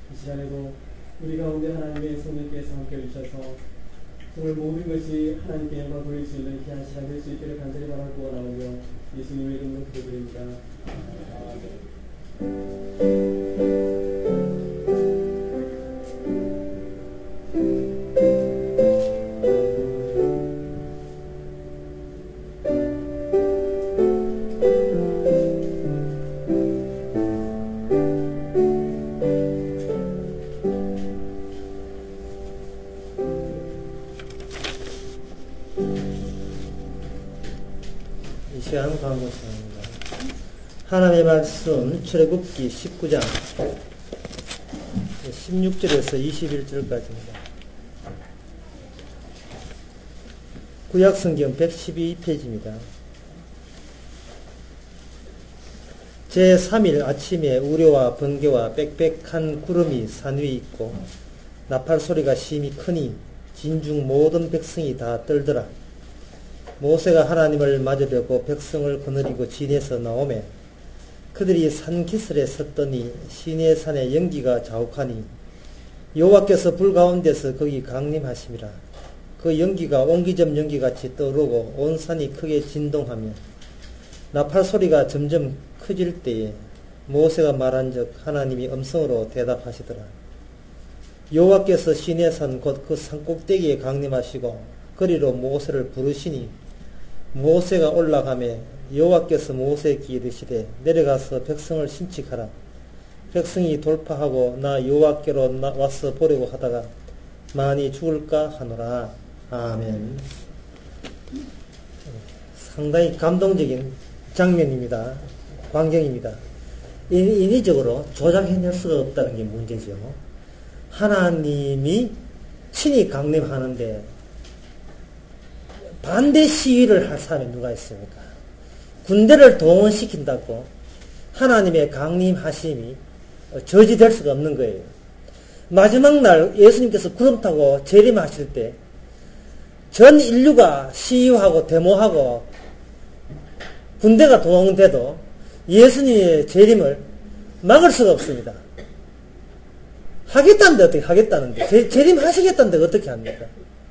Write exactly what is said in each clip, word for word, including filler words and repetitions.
이 시간에도 우리 가운데 하나님의 성령께서 함께 해주셔서 정말 모든 것이 하나님께 영광 돌릴 수 있는 귀한 시간 될 수 있기를 간절히 바라고 원하오며 예수님의 이름으로 기도드립니다. 하나님의 말씀 출애굽기 십구 장 십육 절에서 이십일 절까지입니다. 구약성경 백십이 페이지입니다. 제삼 일 아침에 우레와 번개와 빽빽한 구름이 산 위에 있고 나팔 소리가 심히 크니 진중 모든 백성이 다 떨더라. 모세가 하나님을 맞으려고 백성을 거느리고 진에서 나오매 그들이 산 기슬에 섰더니 시내 산에 연기가 자욱하니 여호와께서 불 가운데서 거기 강림하심이라. 그 연기가 옹기점 연기같이 떠오르고 온 산이 크게 진동하며 나팔 소리가 점점 커질 때에 모세가 말한즉 하나님이 음성으로 대답하시더라. 여호와께서 시내 산 곧 그 산 꼭대기에 강림하시고 거리로 모세를 부르시니 모세가 올라가매 여호와께서 모세에게 이르시되 내려가서 백성을 신칙하라. 백성이 돌파하고 나 여호와께로 와서 보려고 하다가 많이 죽을까 하노라. 아멘. 상당히 감동적인 장면입니다. 광경입니다. 인위적으로 조작해낼 수가 없다는 게 문제죠. 하나님이 친히 강림하는데 반대 시위를 할 사람이 누가 있습니까? 군대를 동원시킨다고 하나님의 강림하심이 저지될 수가 없는 거예요. 마지막 날 예수님께서 구름 타고 재림하실 때 전 인류가 시위하고 데모하고 군대가 동원돼도 예수님의 재림을 막을 수가 없습니다. 하겠다는데 어떻게 하겠다는데 재, 재림하시겠다는데 어떻게 합니까?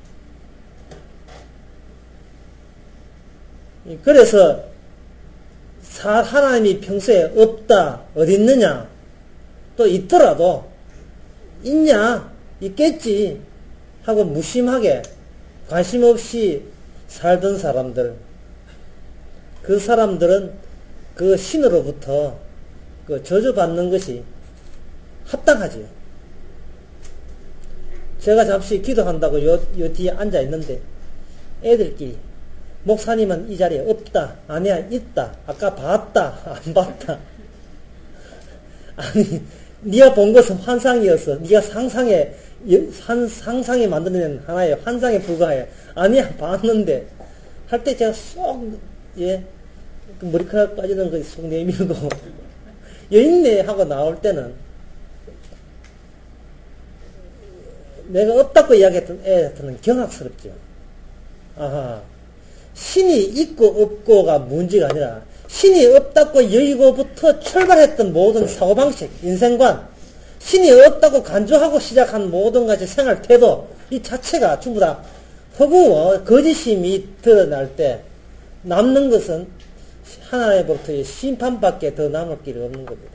그래서 사, 하나님이 평소에 없다, 어디 있느냐, 또 있더라도, 있냐, 있겠지, 하고 무심하게, 관심 없이 살던 사람들, 그 사람들은 그 신으로부터 그 저주받는 것이 합당하지요. 제가 잠시 기도한다고 요, 요 뒤에 앉아 있는데, 애들끼리, 목사님은 이 자리에 없다, 아니야, 있다, 아까 봤다, 안 봤다. 아니, 네가 본 것은 환상이어서, 네가 상상에, 한, 상상에 만들어낸 하나의 환상에 불과해. 아니야, 봤는데. 할 때 제가 쏙, 예, 그 머리카락 빠지는 거 쏙 내밀고, 여있네 하고 나올 때는, 내가 없다고 이야기했던 애한테는 경악스럽죠. 아하. 신이 있고 없고가 문제가 아니라 신이 없다고 여의고부터 출발했던 모든 사고방식, 인생관, 신이 없다고 간주하고 시작한 모든 가지 생활 태도 이 자체가 전부 다 허구와 거짓임이 드러날 때 남는 것은 하나님으로부터의 심판밖에 더 남을 길이 없는 겁니다.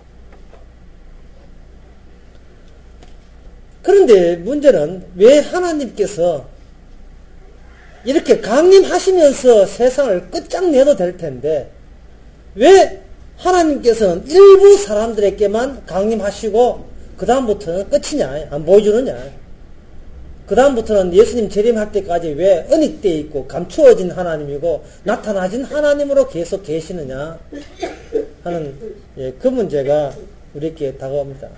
그런데 문제는 왜 하나님께서 이렇게 강림하시면서 세상을 끝장내도 될 텐데 왜 하나님께서는 일부 사람들에게만 강림하시고 그 다음부터는 끝이냐, 안 보여주느냐. 그 다음부터는 예수님 재림할 때까지 왜 은닉되어 있고 감추어진 하나님이고 나타나진 하나님으로 계속 계시느냐 하는 예, 그 문제가 우리에게 다가옵니다.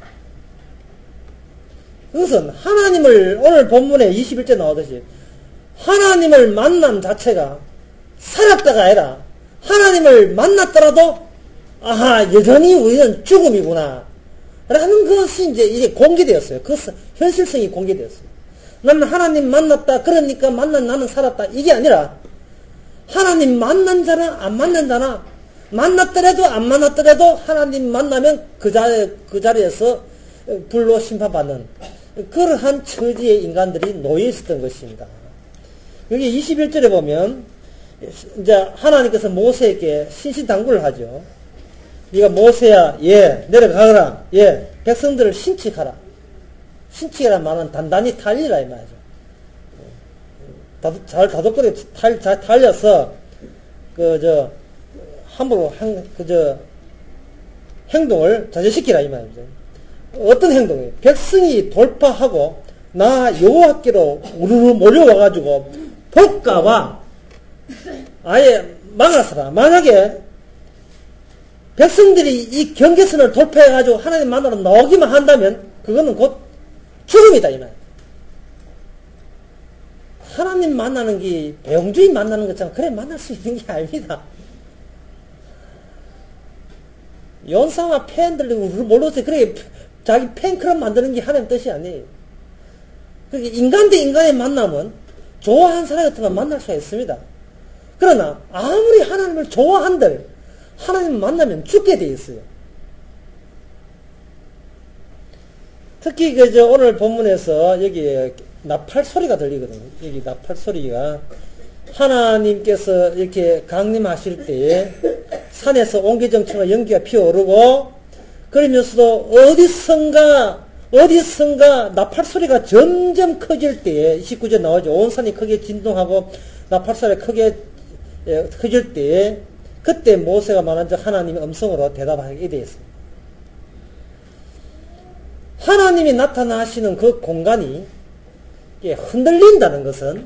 그것은 하나님을 오늘 본문에 이십일 절 나오듯이 하나님을 만남 자체가 살았다가 아니라 하나님을 만났더라도 아하 여전히 우리는 죽음이구나 라는 것이 이제 이게 공개되었어요. 그 현실성이 공개되었어요. 나는 하나님 만났다 그러니까 만난 나는 살았다 이게 아니라 하나님 만난 자나 안 만난 자나 만났더라도 안 만났더라도 하나님 만나면 그 자리, 그 자리에서 불로 심판받는 그러한 처지의 인간들이 놓여 있었던 것입니다. 여기 이십일 절에 보면 이제 하나님께서 모세에게 신신당부를 하죠. 네가 모세야, 예, 내려가거라, 예, 백성들을 신칙하라. 신칙이라는 말은 단단히 달리라 이 말이죠. 잘 다독거리게 달, 잘 달려서 그 저 함부로 한, 그 저 행동을 자제시키라 이 말이죠. 어떤 행동이에요? 백성이 돌파하고 나 여호와께로 우르르 몰려와가지고 볼까봐 아예 막았어라. 만약에 백성들이 이 경계선을 돌파해가지고 하나님 만나러 나오기만 한다면 그거는 곧 죽음이다 이 말. 하나님 만나는 게 배용주의 만나는 것처럼 그래 만날 수 있는 게 아닙니다. 연상아 팬들이 몰라서 그래 자기 팬클럽 만드는 게 하나님 뜻이 아니에요. 그러니까 인간 대 인간의 만남은 좋아하는 사람 같으면 만날 수가 있습니다. 그러나 아무리 하나님을 좋아한들 하나님 만나면 죽게 돼 있어요. 특히 그저 오늘 본문에서 여기 나팔 소리가 들리거든요. 여기 나팔 소리가 하나님께서 이렇게 강림하실 때에 산에서 옹기정처럼 연기가 피어오르고 그러면서도 어디선가 어디선가 나팔 소리가 점점 커질 때에 이십구 절 나오죠. 온 산이 크게 진동하고 나팔 소리가 크게 커질 때에 그때 모세가 말한 적 하나님의 음성으로 대답하게 되어 있습니다. 하나님이 나타나시는 그 공간이 흔들린다는 것은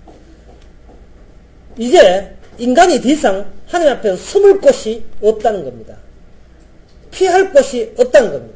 이제 인간이 더 이상 하나님 앞에서 숨을 곳이 없다는 겁니다. 피할 곳이 없다는 겁니다.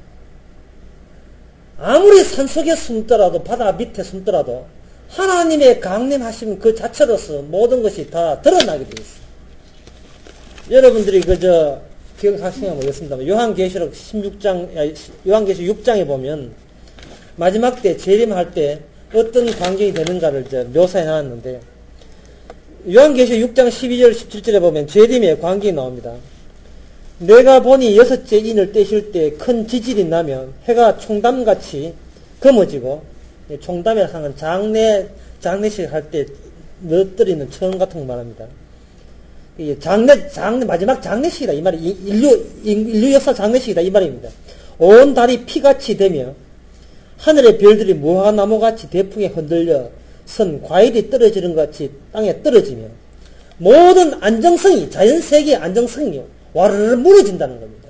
아무리 산속에 숨더라도 바다 밑에 숨더라도 하나님의 강림하심 그 자체로서 모든 것이 다 드러나게 되어 있어요. 여러분들이 그저 기억하시면 모르겠습니다만 요한계시록 십육 장 요한계시록 육 장에 보면 마지막 때 재림할 때 어떤 광경이 되는가를 이제 묘사해 놨는데 요한계시록 육 장 십이 절 십칠 절에 보면 재림의 광경이 나옵니다. 내가 보니 여섯째 인을 떼실 때 큰 지질이 나면 해가 총담같이 검어지고 총담이라는 하는 장례 장례식 할 때 넣어뜨리는 천 같은 거 말합니다. 이게 장례 장례 마지막 장례식이다 이 말이 인류 인류 역사 장례식이다 이 말입니다. 온 달이 피같이 되며 하늘의 별들이 무화과나무같이 대풍에 흔들려 선 과일이 떨어지는 것 같이 땅에 떨어지며 모든 안정성이 자연세계의 안정성이 와르르 무너진다는 겁니다.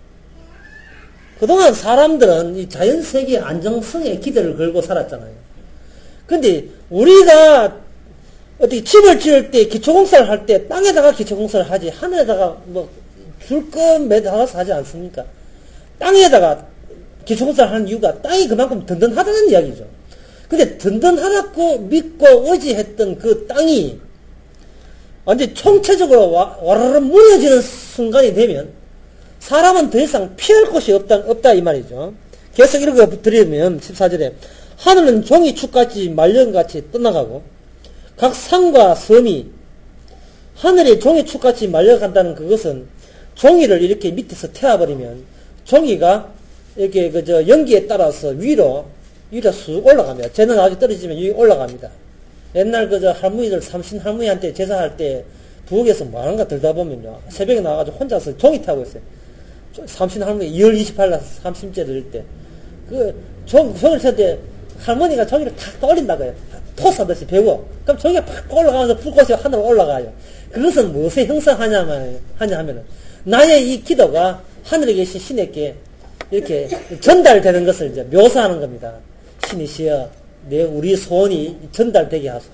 그동안 사람들은 이 자연세계의 안정성에 기대를 걸고 살았잖아요. 근데 우리가 어떻게 집을 지을 때 기초공사를 할 때 땅에다가 기초공사를 하지 하늘에다가 뭐 줄건 매달아서 하지 않습니까? 땅에다가 기초공사를 하는 이유가 땅이 그만큼 든든하다는 이야기죠. 근데 든든하다고 믿고 의지했던 그 땅이 완전 총체적으로 와, 와르르 무너지는 순간이 되면 사람은 더 이상 피할 곳이 없다, 없다 이 말이죠. 계속 읽어드리면 십사 절에 하늘은 종이 축같이 말년같이 떠나가고 각 산과 섬이 하늘에 종이 축같이 말려간다는 그것은 종이를 이렇게 밑에서 태워버리면 종이가 이렇게 그저 연기에 따라서 위로 위로 쑥 올라갑니다. 쟤는 아주 떨어지면 위에 올라갑니다. 옛날 그저 할머니들 삼신 할머니한테 제사할 때 부엌에서 뭐 하는가 들다 보면요 새벽에 나와가지고 혼자서 종이 타고 있어요. 삼신 할머니 이월 이십팔 일 삼십째 드릴 때 그 종 종을 칠 때 할머니가 종이를 탁 떠올린다고요. 토사듯이 배워. 그럼 종이가 팍 올라가면서 불꽃이 하늘로 올라가요. 그것은 무엇에 형상하냐면 하냐 하면은 나의 이 기도가 하늘에 계신 신에게 이렇게 전달되는 것을 이제 묘사하는 겁니다. 신이시여, 내 우리 소원이 전달되게 하소서.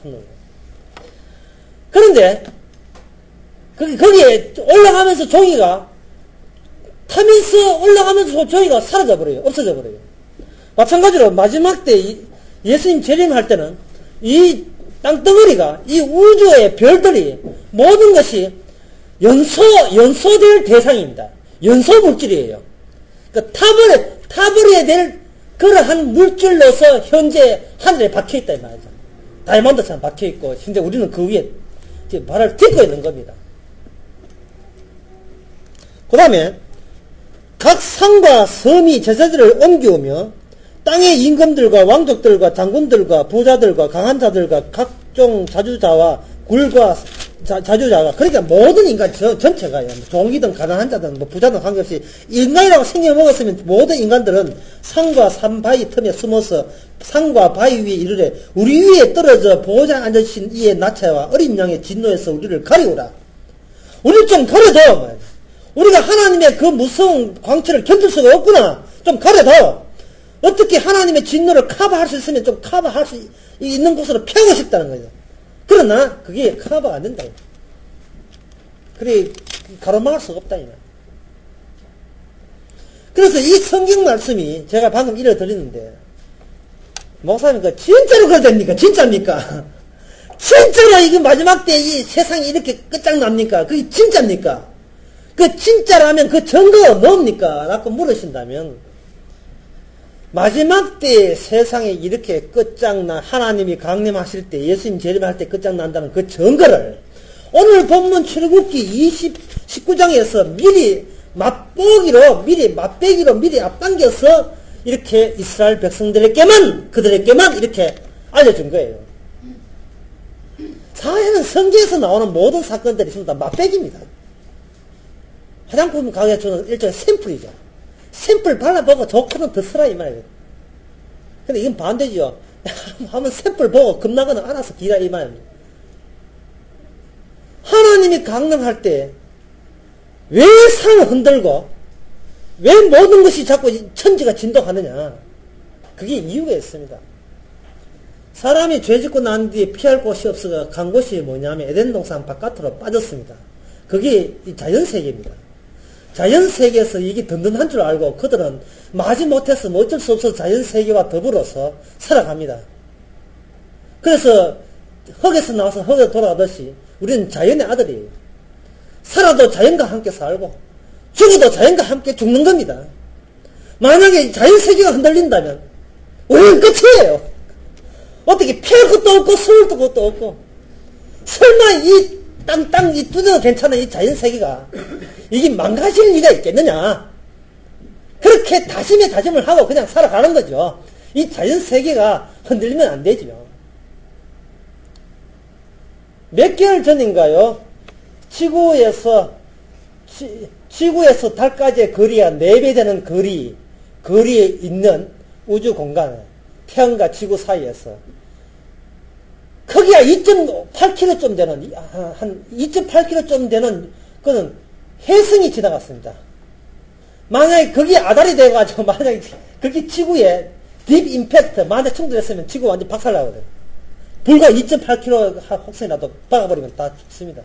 그런데 거기 거기에 올라가면서 종이가 타면서 올라가면서 종이가 사라져 버려요. 없어져 버려요. 마찬가지로 마지막 때 예수님 재림할 때는 이 땅덩어리가 이 우주의 별들이 모든 것이 연소 연소될 대상입니다. 연소 물질이에요. 그러니까 타버려, 타버려야 될 그러한 물질로서 현재 하늘에 박혀있다, 이 말이죠. 다이아몬드처럼 박혀있고, 현재 우리는 그 위에 발을 딛고 있는 겁니다. 그 다음에, 각 상과 섬이 제사들을 옮겨오며 땅의 임금들과 왕족들과 장군들과 부자들과 강한 자들과 각종 자주자와 굴과 자, 자주자가 그러니까 모든 인간 저, 전체가요. 종이든 가난한 자든 뭐 부자든 관계없이 인간이라고 생겨 먹었으면 모든 인간들은 산과 산바위 틈에 숨어서 산과 바위 위에 이르래 우리 위에 떨어져 보호자에 앉으신 이의 나체와 어린 양의 진노에서 우리를 가리우라. 우리를 좀 가려둬. 우리가 하나님의 그 무서운 광채를 견딜 수가 없구나. 좀 가려둬. 어떻게 하나님의 진노를 커버할 수 있으면 좀 커버할 수 있는 곳으로 펴고 싶다는 거죠. 그러나 그게 커버가 안 된다. 그래 가로막을 수가 없다. 그래서 이 성경 말씀이 제가 방금 읽어드리는데 목사님 그 진짜로 그래 됩니까? 진짜입니까? 진짜로 이거 마지막 때 이 세상이 이렇게 끝장납니까? 그게 진짜입니까? 그 진짜라면 그 증거가 뭡니까? 라고 물으신다면 마지막 때 세상에 이렇게 끝장나 하나님이 강림하실 때 예수님 재림할 때 끝장난다는 그 증거를 오늘 본문 출애굽기 이십, 십구 장에서 미리 맛보기로 미리 맛배기로 미리 앞당겨서 이렇게 이스라엘 백성들에게만 그들에게만 이렇게 알려준 거예요. 사실은 성경에서 나오는 모든 사건들이 전부 다 맛배기입니다. 화장품 가게 주는 일종의 샘플이죠. 샘플 발라보고 좋거든 더 쓰라 이 말이에요. 근데 이건 반대죠. 한번 샘플 보고 겁나거나 알아서 기라 이 말입니다. 하나님이 강림할 때 왜 산을 흔들고 왜 모든 것이 자꾸 천지가 진동하느냐. 그게 이유가 있습니다. 사람이 죄짓고 난 뒤에 피할 곳이 없어서 간 곳이 뭐냐면 에덴 동산 바깥으로 빠졌습니다. 그게 자연세계입니다. 자연세계에서 이게 든든한 줄 알고 그들은 마지 못해서 뭐 어쩔 수 없어서 자연세계와 더불어서 살아갑니다. 그래서 흙에서 나와서 흙에 돌아가듯이 우리는 자연의 아들이에요. 살아도 자연과 함께 살고 죽어도 자연과 함께 죽는 겁니다. 만약에 자연세계가 흔들린다면 우리는 끝이에요. 어떻게 피할 것도 없고 숨을 것도 없고 설마 이 땅, 땅, 이 뚜저가 괜찮은 이 자연세계가 이게 망가질 리가 있겠느냐. 그렇게 다짐에 다짐을 하고 그냥 살아가는 거죠. 이 자연세계가 흔들리면 안 되죠. 몇 개월 전인가요? 지구에서 지, 지구에서 달까지의 거리가 네 배 되는 거리, 거리에 있는 우주 공간, 태양과 지구 사이에서 크기가 이 점 팔 킬로미터 좀 되는, 한 이 점 팔 킬로미터 좀 되는, 그는 혜성이 지나갔습니다. 만약에 거기에 아달이 돼가지고, 만약에 거기 지구에 딥 임팩트, 만약에 충돌했으면 지구 완전 박살나거든요. 불과 이 점 팔 킬로미터 혹시라도 박아버리면 다 죽습니다.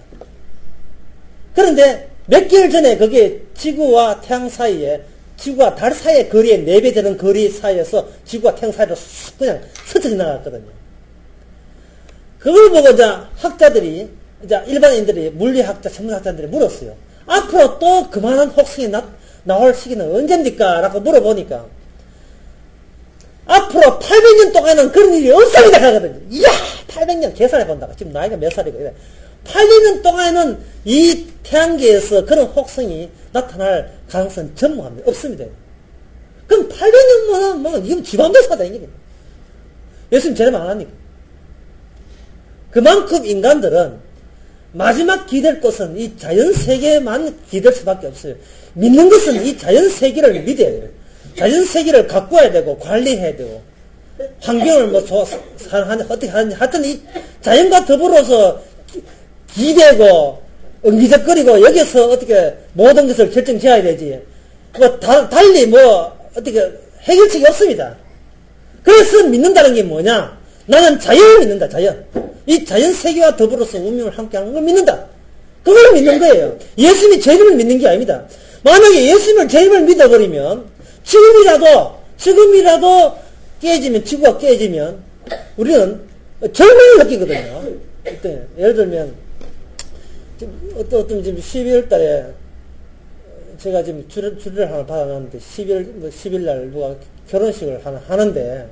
그런데 몇 개월 전에 그게 지구와 태양 사이에, 지구와 달 사이의 거리에 네 배 되는 거리 사이에서 지구와 태양 사이로 그냥 스쳐 지나갔거든요. 그걸 보고 이제 학자들이, 이제 일반인들이, 물리학자, 천문학자들이 물었어요. 앞으로 또 그만한 혹성이 나, 나올 시기는 언제입니까? 라고 물어보니까, 앞으로 팔백 년 동안은 그런 일이 없습니다! 하거든요. 이야! 팔백 년 계산해본다고. 지금 나이가 몇 살이고, 이래. 팔백 년 동안에는 이 태양계에서 그런 혹성이 나타날 가능성은 전무합니다. 없습니다. 그럼 팔백 년만, 뭐, 이건 지방대사다, 이게. 예수님 재림 안 합니까? 그만큼 인간들은 마지막 기댈 것은 이 자연세계만 기댈 수밖에 없어요. 믿는 것은 이 자연세계를 믿어야 돼요. 자연세계를 가꾸어야 되고, 관리해야 되고, 환경을 뭐, 조, 사랑하는, 어떻게 하는지, 하여튼 이 자연과 더불어서 기대고, 엉기적거리고, 여기서 어떻게 모든 것을 결정 지어야 되지. 뭐, 다, 달리 뭐, 어떻게 해결책이 없습니다. 그래서 믿는다는 게 뭐냐? 나는 자연을 믿는다, 자연. 이 자연세계와 더불어서 운명을 함께하는 걸 믿는다. 그걸 믿는 거예요. 예수님이 재림을 믿는 게 아닙니다. 만약에 예수님을 재림을 믿어버리면, 지금이라도, 지금이라도 깨지면, 지구가 깨지면, 우리는 절망을 느끼거든요. 예를 들면, 어떤, 어떤, 지금 십이월 달에, 제가 지금 주례, 주례를 하나 받아놨는데, 십일, 뭐 십일 날 누가 결혼식을 하나 하는데,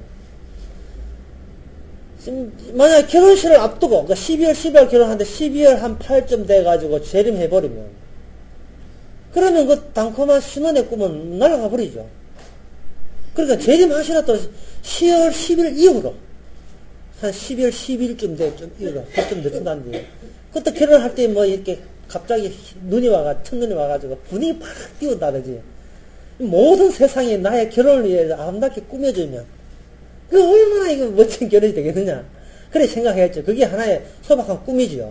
지금, 만약에 결혼식을 앞두고, 그러니까 십이월, 십이월 결혼하는데 십이월 한 팔쯤 돼가지고 재림해버리면, 그러면 그 단콤한 신혼의 꿈은 날아가 버리죠. 그러니까 재림하시라 또 시월 십일 이후로 한 십이월 십일쯤 돼, 좀 이후로 그쯤 늦는다는데 그때 결혼할 때 뭐 이렇게 갑자기 눈이 와가 첫눈이 와가지고 분위기 팍 띄운다든지 모든 세상이 나의 결혼을 위해 아름답게 꾸며주면 그 얼마나 이거 멋진 결혼이 되겠느냐 그래 생각했죠. 그게 하나의 소박한 꿈이지요.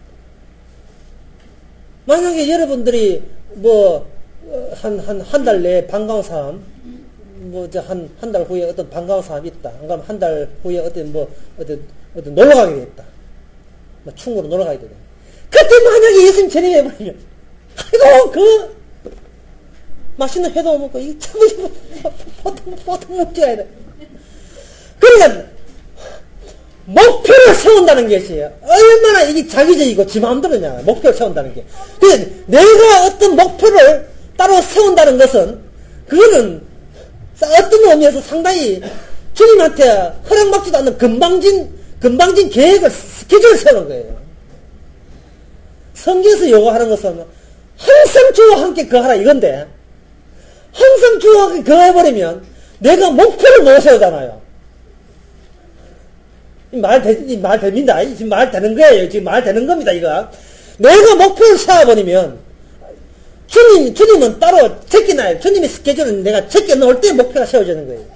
만약에 여러분들이 뭐 한 한 한 달 내에 반가운 사람 뭐 저 한 한 달 후에 어떤 반가운 사람이 있다. 안 그러면 한 달 후에 어떤 뭐 어떤 어떤 놀러 가게 됐다. 뭐 충무로 놀러 가게 되다. 그때 만약에 예수님 재림해버리면 아이고 그 맛있는 회도 먹고 이거 참 보통 보통 먹줘야 돼. 그러니까 목표를 세운다는 것이 얼마나 이게 자기적이고 지 마음대로냐. 목표를 세운다는 게. 그래서 내가 어떤 목표를 따로 세운다는 것은 그거는 어떤 의미에서 상당히 주님한테 허락받지도 않는 금방진 금방진 계획을 스케줄을 세우는 거예요. 성경에서 요구하는 것은 항상 주와 함께 거하라 이건데 항상 주와 함께 거해버리면 내가 목표를 못 세우잖아요. 말, 되, 말 됩니다. 지금 말 되는 거예요. 지금 말 되는 겁니다, 이거. 내가 목표를 세워버리면, 주님, 주님은 따로 제껴놔요. 주님의 스케줄은 내가 제껴놓을 때 목표가 세워지는 거예요.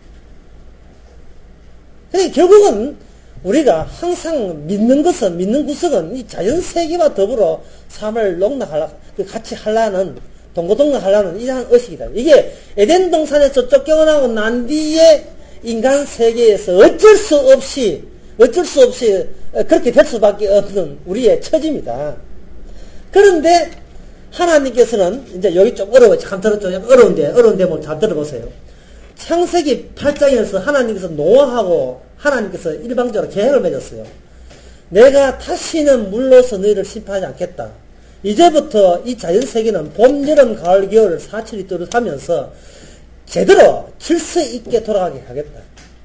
그러니까 결국은 우리가 항상 믿는 것은, 믿는 구석은 이 자연세계와 더불어 삶을 농락하려, 같이 하려는, 동고동락하려는 이러한 의식이다. 이게 에덴 동산에서 쫓겨나고 난 뒤에 인간 세계에서 어쩔 수 없이, 어쩔 수 없이 그렇게 될 수밖에 없는 우리의 처지입니다. 그런데 하나님께서는, 이제 여기 좀 어려워요. 참 들었죠? 어려운데, 어려운데 뭐 잘 들어보세요. 창세기 팔 장에서 하나님께서 노아하고 하나님께서 일방적으로 계획을 맺었어요. 내가 다시는 물로서 너희를 심판하지 않겠다. 이제부터 이 자연세계는 봄, 여름, 가을, 겨울 사칠이 뚜렷하면서 제대로 질서 있게 돌아가게 하겠다.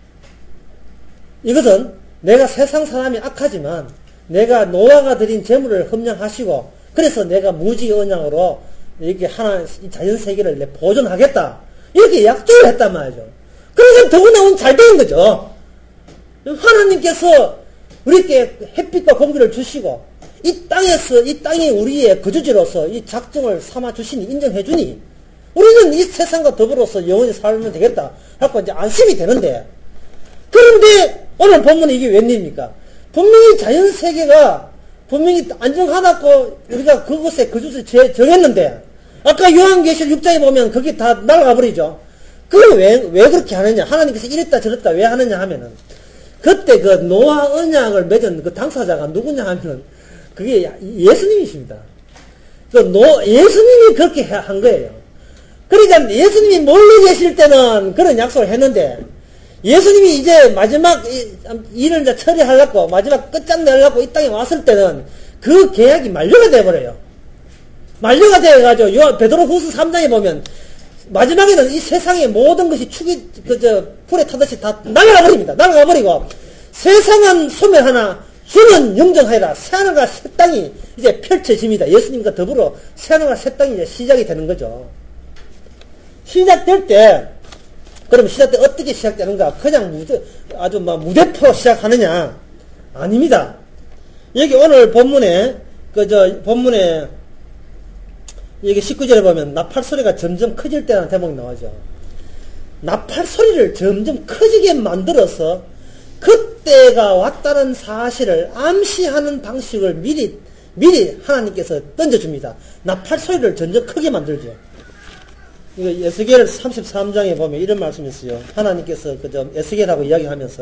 이것은 내가 세상 사람이 악하지만 내가 노아가 드린 재물을 흠량하시고 그래서 내가 무지 언양으로 이렇게 하나 자연세계를 내 보존하겠다. 이렇게 약속을 했단 말이죠. 그러니까 더구나 오늘 잘 되는 거죠. 하나님께서 우리에게 햇빛과 공기를 주시고 이 땅에서 이 땅이 우리의 거주지로서 이 작정을 삼아 주시니 인정해 주니 우리는 이 세상과 더불어서 영원히 살면 되겠다 하고 이제 안심이 되는데 그런데 오늘 본문은 이게 웬일입니까? 분명히 자연세계가 분명히 안정하다고 우리가 그곳에 거주지 정했는데 아까 요한계시록 육 장에 보면 거기 다 날아가 버리죠. 그걸 왜, 왜 그렇게 하느냐? 하나님께서 이랬다 저랬다 왜 하느냐 하면은 그때 그 노아 언약을 맺은 그 당사자가 누구냐 하면은 그게 예수님이십니다. 그 노, 예수님이 그렇게 한 거예요. 그러니까 예수님이 멀리 계실 때는 그런 약속을 했는데 예수님이 이제 마지막 일을 이제 처리하려고 마지막 끝장내려고 이 땅에 왔을 때는 그 계약이 만료가 돼버려요. 만료가 돼가지고 요 베드로후서 삼 장에 보면 마지막에는 이 세상의 모든 것이 축이 그저 불에 타듯이 다 날아가 버립니다. 날아가 버리고 세상은 소멸하나 주는 영정하리라. 새하늘과 새 땅이 이제 펼쳐집니다. 예수님과 더불어 새하늘과 새 땅이 이제 시작이 되는 거죠. 시작될 때 그럼 시작 때 어떻게 시작되는가? 그냥 무대, 아주 막 무대포로 시작하느냐? 아닙니다. 여기 오늘 본문에, 그, 저, 본문에, 여기 십구 절에 보면, 나팔 소리가 점점 커질 때라는 대목이 나오죠. 나팔 소리를 점점 커지게 만들어서, 그때가 왔다는 사실을 암시하는 방식을 미리, 미리 하나님께서 던져줍니다. 나팔 소리를 점점 크게 만들죠. 이거 에스겔 삼십삼 장에 보면 이런 말씀이 있어요. 하나님께서 그저 에스겔하고 이야기하면서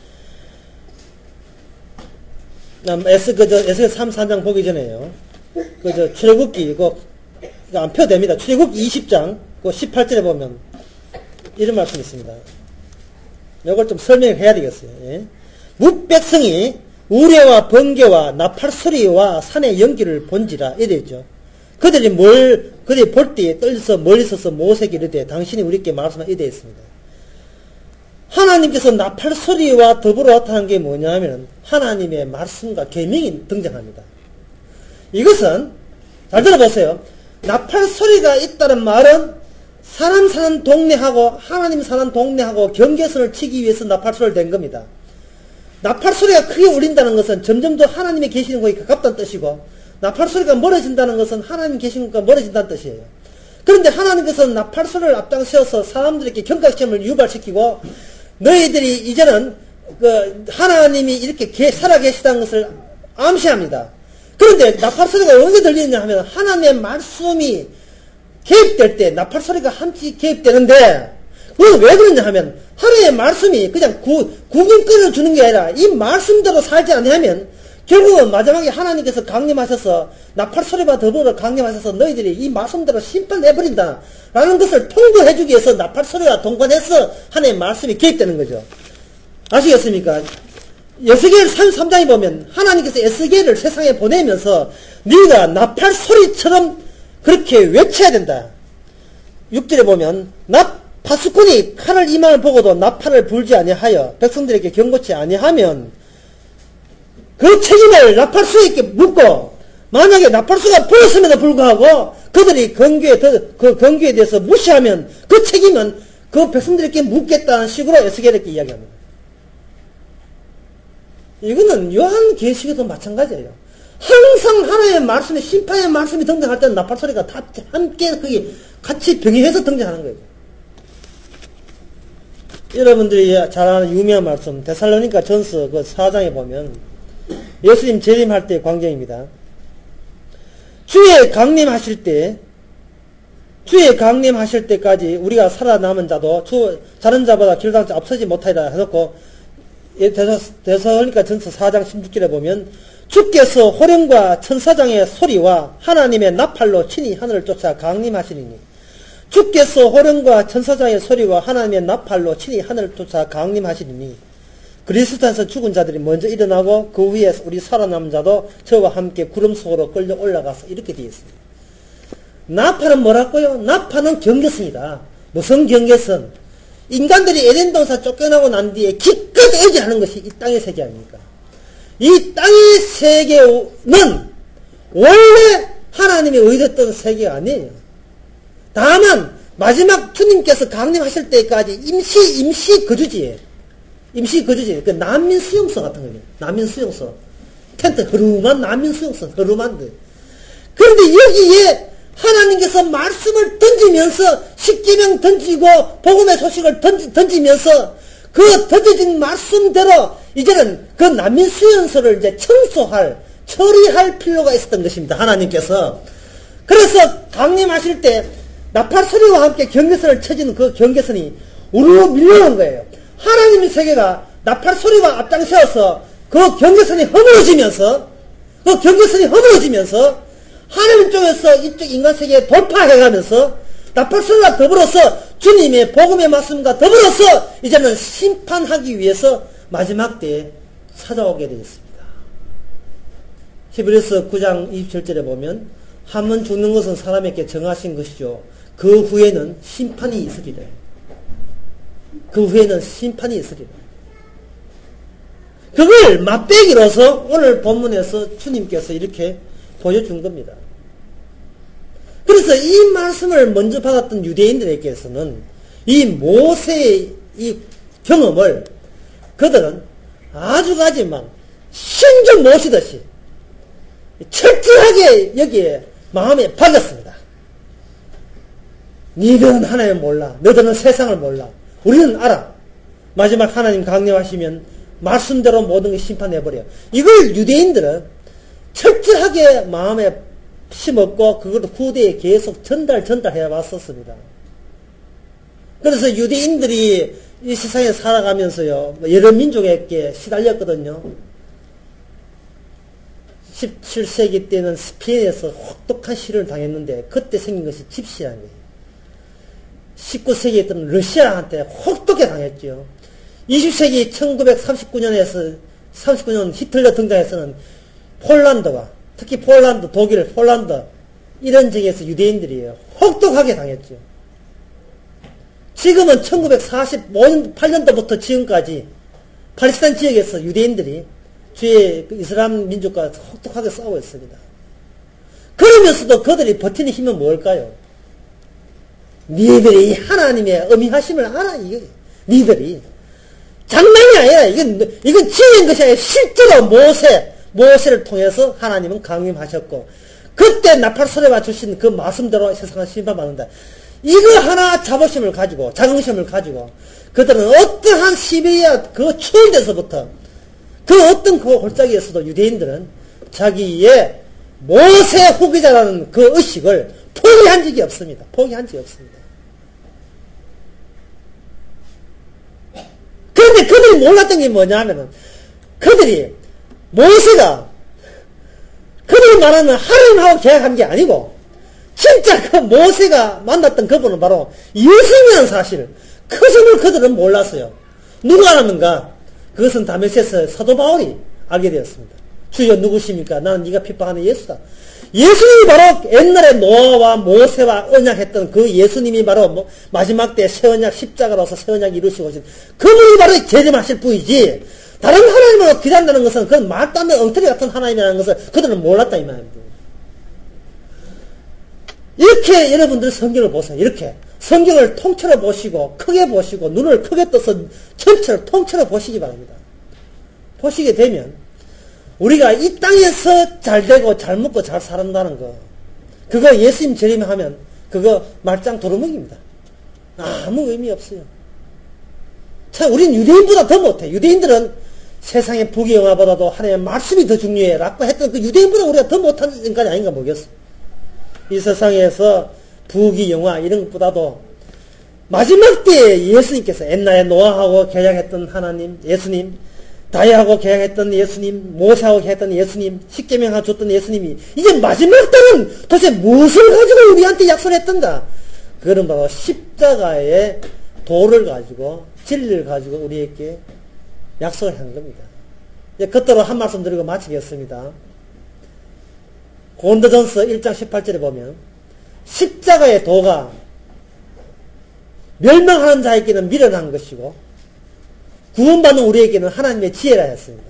에스 그저 에스겔 삼십삼 장 보기 전에요. 그저 출애굽기 이거 안 펴도 됩니다. 출애굽기 이십 장 그 십팔 절에 보면 이런 말씀이 있습니다. 이걸 좀 설명해야 되겠어요. 예. 뭇백성이 우레와 번개와 나팔 소리와 산의 연기를 본지라 이래 있죠. 그들이 뭘, 그들이 볼 때에 떨려서 멀리 서서 모세에게 이르되 당신이 우리에게 말씀하 이래 있습니다. 하나님께서 나팔 소리와 더불어 나타난 게 뭐냐 하면 하나님의 말씀과 계명이 등장합니다. 이것은 잘 들어보세요. 나팔 소리가 있다는 말은 사람 사는 동네하고 하나님 사는 동네하고 경계선을 치기 위해서 나팔 소리를 댄 겁니다. 나팔 소리가 크게 울린다는 것은 점점 더 하나님이 계시는 곳이 가깝다는 뜻이고, 나팔 소리가 멀어진다는 것은 하나님 계시는 곳과 멀어진다는 뜻이에요. 그런데 하나님께서는 나팔 소리를 앞장세워서 사람들에게 경각심을 유발시키고, 너희들이 이제는 그 하나님이 이렇게 살아계시다는 것을 암시합니다. 그런데 나팔 소리가 어디서 들리느냐 하면 하나님의 말씀이 개입될 때 나팔 소리가 함께 개입되는데, 그건 왜 그러냐 하면 하나님의 말씀이 그냥 구, 구경 끌어주는 게 아니라 이 말씀대로 살지 않으면 결국은 마지막에 하나님께서 강림하셔서 나팔 소리와 더불어 강림하셔서 너희들이 이 말씀대로 심판해버린다 라는 것을 통보해주기 위해서 나팔 소리와 동반해서 하나님의 말씀이 개입되는 거죠. 아시겠습니까? 에스겔 삼십삼 장에 보면 하나님께서 에스겔을 세상에 보내면서 네가 나팔 소리처럼 그렇게 외쳐야 된다. 육 절에 보면 나 파수꾼이 칼을 임함을 보고도 나팔을 불지 아니하여 백성들에게 경고치 아니하면 그 책임을 나팔수에게 묻고, 만약에 나팔수가 불었음에도 불구하고 그들이 경계에, 그 경계에 대해서 무시하면 그 책임은 그 백성들에게 묻겠다는 식으로 에스겔에게 이야기합니다. 이거는 요한계시록도 마찬가지예요. 항상 하나님의 말씀에 심판의 말씀이 등장할 때는 나팔 소리가 다 함께 거기 같이 병행해서 등장하는 거예요. 여러분들이 잘 아는 유명한 말씀 데살로니가 전서 그 사 장에 보면 예수님 재림할 때의 광경입니다. 주의 강림하실 때 주의 강림하실 때까지 우리가 살아남은 자도 주 자는 자보다 길다는 앞서지 못하리라 해놓고 데살로니가 전서 사 장 십육 절에 보면 주께서 호령과 천사장의 소리와 하나님의 나팔로 친히 하늘을 쫓아 강림하시리니, 주께서 호령과 천사장의 소리와 하나님의 나팔로 친히 하늘을 쫓아 강림하시리니 그리스도에서 죽은 자들이 먼저 일어나고 그 위에 우리 살아남은 자도 저와 함께 구름 속으로 끌려 올라가서 이렇게 되어 있습니다. 나팔은 뭐라고요? 나팔은 경계선이다. 무슨 경계선? 인간들이 에덴 동산 쫓겨나고 난 뒤에 기껏 의지하는 것이 이 땅의 세계 아닙니까? 이 땅의 세계는 원래 하나님이 의도했던 세계가 아니에요. 다만 마지막 주님께서 강림하실 때까지 임시 임시 거주지예요. 임시 거주지. 그 난민 수용소 같은 거예요. 난민 수용소. 텐트 흐름한 난민 수용소. 흐름한데. 그런데 여기에 하나님께서 말씀을 던지면서 십계명 던지고 복음의 소식을 던지, 던지면서 그 던져진 말씀대로 이제는 그 난민 수용소를 이제 청소할, 처리할 필요가 있었던 것입니다. 하나님께서. 그래서 강림하실 때 나팔 소리와 함께 경계선을 쳐지는 그 경계선이 우르르 밀려온 거예요. 하나님의 세계가 나팔 소리와 앞장세워서 그 경계선이 허물어지면서 그 경계선이 허물어지면서 하나님 쪽에서 이쪽 인간 세계에 돌파해가면서 나팔 소리와 더불어서 주님의 복음의 말씀과 더불어서 이제는 심판하기 위해서 마지막 때에 찾아오게 되었습니다. 히브리서 구 장 이십칠 절에 보면 한 번 죽는 것은 사람에게 정하신 것이죠. 그 후에는 심판이 있으리라. 그 후에는 심판이 있으리라. 그걸 맛배기로서 오늘 본문에서 주님께서 이렇게 보여준 겁니다. 그래서 이 말씀을 먼저 받았던 유대인들에게서는 이 모세의 이 경험을 그들은 아주 가지만 신주 모시듯이 철저하게 여기에 마음에 박았습니다. 너희들은 하나님을 몰라. 너희들은 세상을 몰라. 우리는 알아. 마지막 하나님 강림하시면 말씀대로 모든 게 심판해버려. 이걸 유대인들은 철저하게 마음에 심었고 그걸 후대에 계속 전달 전달해 왔었습니다. 그래서 유대인들이 이 세상에 살아가면서요 여러 민족에게 시달렸거든요. 십칠 세기 때는 스페인에서 혹독한 시련을 당했는데 그때 생긴 것이 집시라는 거예요. 십구 세기에 때는 러시아한테 혹독하게 당했죠. 이십 세기 천구백삼십구 년에서 삼십구 년 히틀러 등장해서는 폴란드와 특히 폴란드, 독일, 폴란드 이런 지역에서 유대인들이 혹독하게 당했죠. 지금은 천구백사십팔 년도부터 지금까지 팔레스타인 지역에서 유대인들이 주의 이슬람 민족과 혹독하게 싸우고 있습니다. 그러면서도 그들이 버티는 힘은 뭘까요? 니들이 하나님의 어미하심을 알아. 이게 니들이 장난이 아니라 이건 이건 지은 것이 아니라 실제로 모세 모세를 통해서 하나님은 강림하셨고 그때 나팔 소리와 주신 그 말씀대로 세상을 심판받는다. 이거 하나 자부심을 가지고 자긍심을 가지고 그들은 어떠한 시비야 그 추운 데서부터 그 어떤 그 골짜기에서도 유대인들은 자기의 모세 후기자라는 그 의식을 포기한 적이 없습니다. 포기한 적이 없습니다. 그런데 그들이 몰랐던 게 뭐냐면은 그들이 모세가 그들이 말하는 하나님하고 계약한 게 아니고 진짜 그 모세가 만났던 그분은 바로 예수님이라는 사실을 그 점을 그들은 몰랐어요. 누가 알았는가? 그것은 다메섹에서 사도 바울이 알게 되었습니다. 주여 누구십니까? 나는 네가 핍박하는 예수다. 예수님이 바로 옛날에 노아와 모세와 언약했던 그 예수님이 바로 마지막 때 새 언약 십자가로서 새 언약 이루시고 오신 그분이 바로 재림하실 분이지 다른 하나님으로 기다린다는 것은 그건 말도 안 되는 엉터리 같은 하나님이라는 것을 그들은 몰랐다 이 말입니다. 이렇게 여러분들 성경을 보세요. 이렇게 성경을 통째로 보시고 크게 보시고 눈을 크게 떠서 전체를 통째로 보시기 바랍니다. 보시게 되면 우리가 이 땅에서 잘 되고 잘 먹고 잘 살았다는 거 그거 예수님 재림하면 그거 말짱 도루묵입니다. 아무 의미 없어요. 참 우리는 유대인보다 더 못해. 유대인들은 세상의 부귀영화보다도 하나님의 말씀이 더 중요해 라고 했던 그 유대인보다 우리가 더 못한 인간이 아닌가 모르겠어. 이 세상에서 부귀영화 이런 것보다도 마지막 때에 예수님께서 옛날에 노아하고 계약했던 하나님 예수님 다이하고 계약했던 예수님, 모세하고 계약했던 예수님, 십계명하고 줬던 예수님이 이제 마지막 때는 도대체 무엇을 가지고 우리한테 약속을 했던가? 그거는 바로 십자가의 도를 가지고 진리를 가지고 우리에게 약속을 한 겁니다. 이제 그때로 한 말씀 드리고 마치겠습니다. 고린도전서 일 장 십팔 절에 보면 십자가의 도가 멸망하는 자에게는 미련한 것이고 구원받는 우리에게는 하나님의 지혜라 했습니다.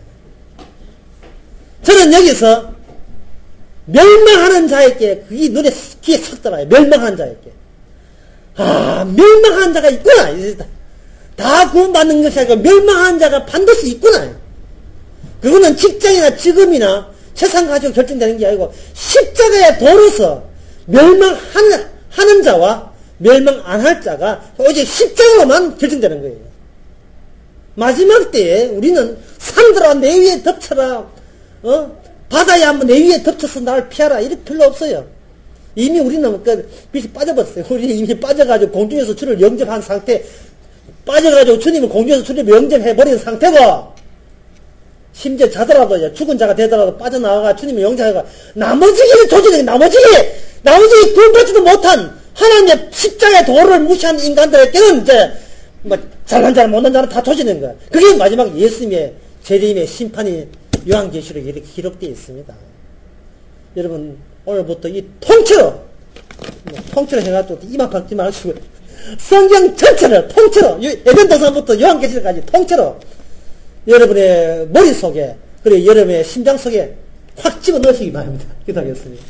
저는 여기서 멸망하는 자에게 그게 눈에 귀에 섰더라요. 멸망하는 자에게. 아, 멸망하는 자가 있구나. 다 구원받는 것이 아니고 멸망하는 자가 반드시 있구나. 그거는 직장이나 직업이나 세상 가지고 결정되는 게 아니고 십자가의 도로서 멸망하는 하는 자와 멸망 안 할 자가 오직 십자가로만 결정되는 거예요. 마지막 때에 우리는 산들아 내 위에 덮쳐라 어? 바다야 한번 내 위에 덮쳐서 나를 피하라 이렇게 별로 없어요. 이미 우리는 그 빛이 빠져버렸어요. 우리 이미 빠져가지고 공중에서 주를 영접한 상태 빠져가지고 주님은 공중에서 주를 영접해버린 상태고 심지어 자더라도 죽은 자가 되더라도 빠져나와가 주님을 영접해가 나머지를 조지는 나머지게 나머지 구원받지도 못한 하나님의 십자가의 도를 무시한 인간들에게는 이제 뭐 잘난 자는 못난 자는 다 조지는 거야. 그게 마지막 예수님의 재림의 심판이 요한계시록에 이렇게 기록되어 있습니다. 여러분 오늘부터 이 통째로 뭐, 통째로 해가지고 이만 박지 마시고 성경 전체를 통째로 에덴동산부터 요한계시록까지 통째로 여러분의 머릿속에 그리고 여러분의 심장 속에 확 집어넣으시기 바랍니다. 기도하겠습니다.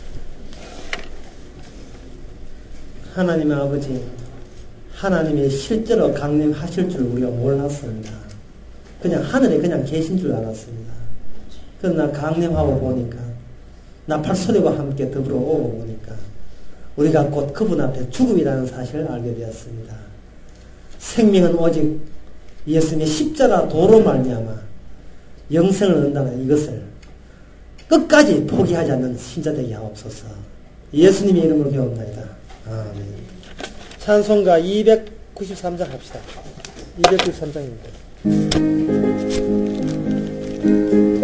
하나님의 아버지 하나님이 실제로 강림하실 줄 우리가 몰랐습니다. 그냥 하늘에 그냥 계신 줄 알았습니다. 그러나 강림하고 보니까 나팔 소리와 함께 더불어 오고 보니까 우리가 곧 그분 앞에 죽음이라는 사실을 알게 되었습니다. 생명은 오직 예수님의 십자가 도로 말미암아 영생을 얻는다는 이것을 끝까지 포기하지 않는 신자 되게 하옵소서. 예수님의 이름으로 기도합니다. 아멘. 찬송가 이백구십삼 장 합시다. 이백구십삼 장입니다.